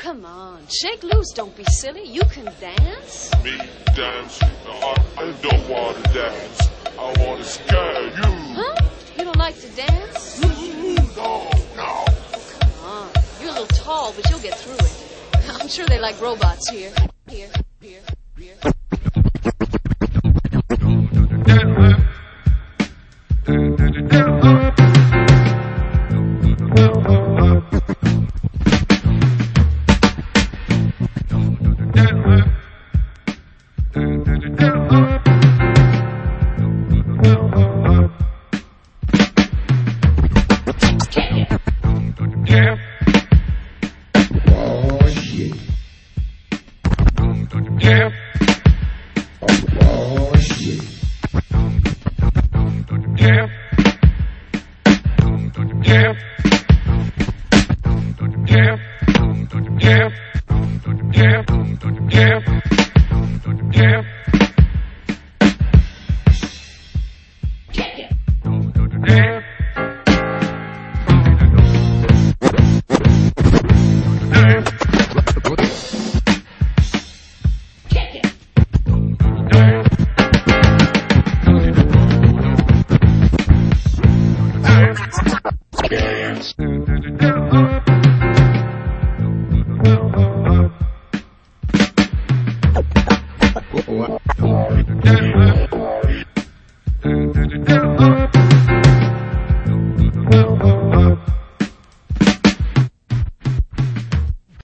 come on. Shake loose. Don't be silly. You can dance. Me dance? No, I don't want to dance. I want to scare you. Huh? You don't like to dance? No. Come on. You're a little tall, but you'll get through it. I'm sure they like robots here. Here. Dance.